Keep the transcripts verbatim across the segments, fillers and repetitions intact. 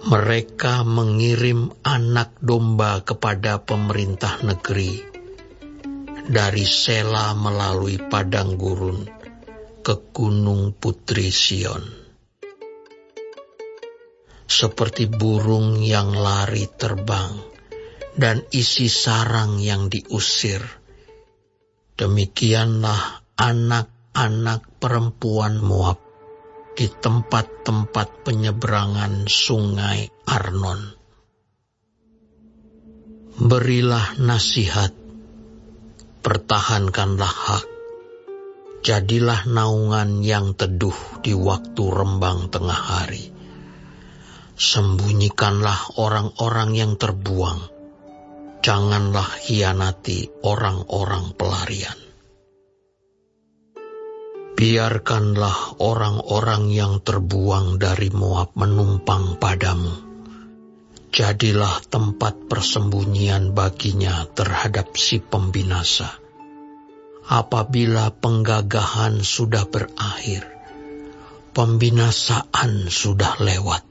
Mereka mengirim anak domba kepada pemerintah negeri dari Sela melalui padang gurun ke gunung Putri Sion. Seperti burung yang lari terbang dan isi sarang yang diusir, demikianlah anak-anak perempuan Moab di tempat-tempat penyeberangan sungai Arnon. Berilah nasihat, pertahankanlah hak, jadilah naungan yang teduh di waktu rembang tengah hari. Sembunyikanlah orang-orang yang terbuang, janganlah hianati orang-orang pelarian. Biarkanlah orang-orang yang terbuang dari Moab menumpang padamu. Jadilah tempat persembunyian baginya terhadap si pembinasa. Apabila penggagahan sudah berakhir, pembinasaan sudah lewat,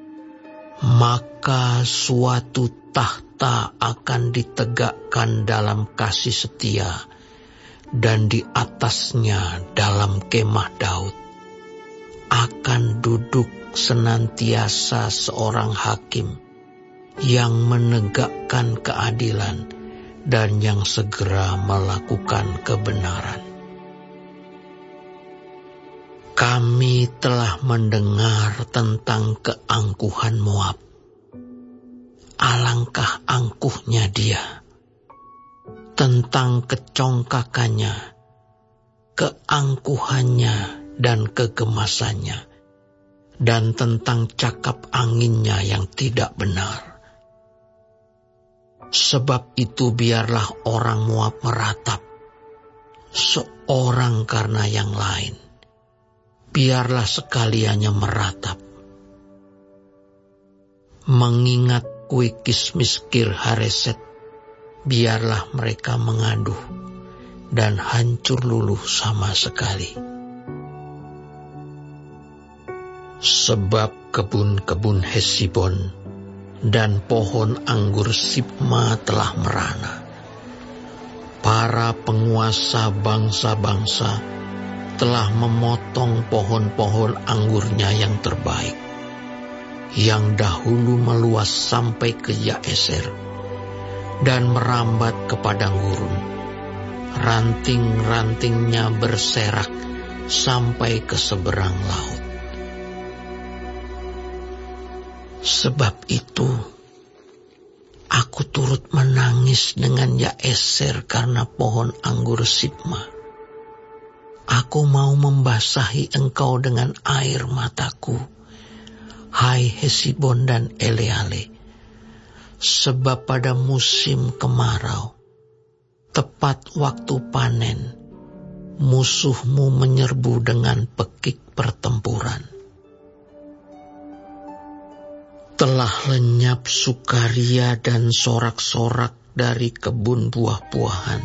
maka suatu tahta akan ditegakkan dalam kasih setia, dan di atasnya dalam kemah Daud akan duduk senantiasa seorang hakim yang menegakkan keadilan dan yang segera melakukan kebenaran. Kami telah mendengar tentang keangkuhan Moab. Alangkah angkuhnya dia. Tentang kecongkakannya, keangkuhannya dan kegemasannya, dan tentang cakap anginnya yang tidak benar. Sebab itu biarlah orang Moab meratap, seorang karena yang lain. Biarlah sekaliannya meratap. Mengingat Kuikis Miskir Hareset, biarlah mereka mengaduh dan hancur luluh sama sekali. Sebab kebun-kebun Hesibon dan pohon anggur Sibma telah merana. Para penguasa bangsa-bangsa telah memotong pohon-pohon anggurnya yang terbaik, yang dahulu meluas sampai ke Yaeser dan merambat ke padang gurun. Ranting-rantingnya berserak sampai ke seberang laut. Sebab itu, aku turut menangis dengan Yaeser karena pohon anggur Sibma. Aku mau membasahi engkau dengan air mataku, hai Hesibon dan Eleale. Sebab pada musim kemarau, tepat waktu panen, musuhmu menyerbu dengan pekik pertempuran. Telah lenyap sukaria dan sorak-sorak dari kebun buah-buahan.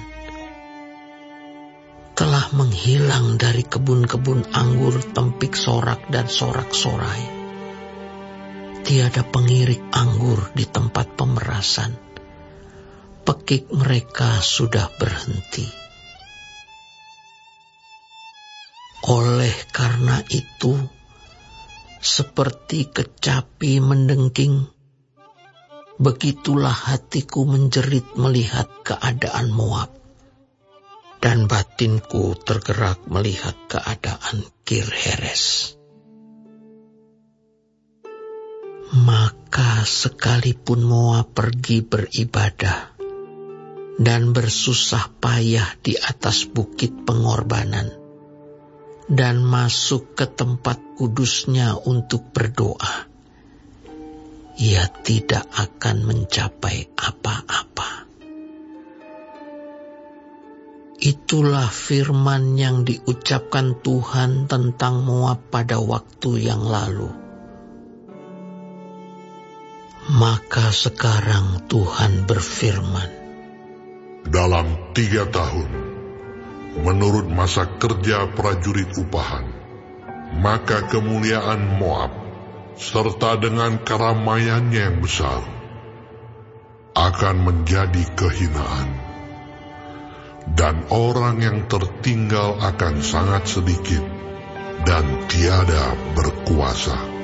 Telah menghilang dari kebun-kebun anggur tempik sorak dan sorak-sorai. Tiada pengirik anggur di tempat pemerasan. Pekik mereka sudah berhenti. Oleh karena itu, seperti kecapi mendengking, begitulah hatiku menjerit melihat keadaan Moab, dan batinku tergerak melihat keadaan Kir-Heres. Maka sekalipun Moab pergi beribadah dan bersusah payah di atas bukit pengorbanan dan masuk ke tempat kudusnya untuk berdoa, ia tidak akan mencapai apa-apa. Itulah firman yang diucapkan Tuhan tentang Moab pada waktu yang lalu. Maka sekarang Tuhan berfirman, dalam tiga tahun, menurut masa kerja prajurit upahan, maka kemuliaan Moab serta dengan keramaiannya yang besar, akan menjadi kehinaan, dan orang yang tertinggal akan sangat sedikit dan tiada berkuasa.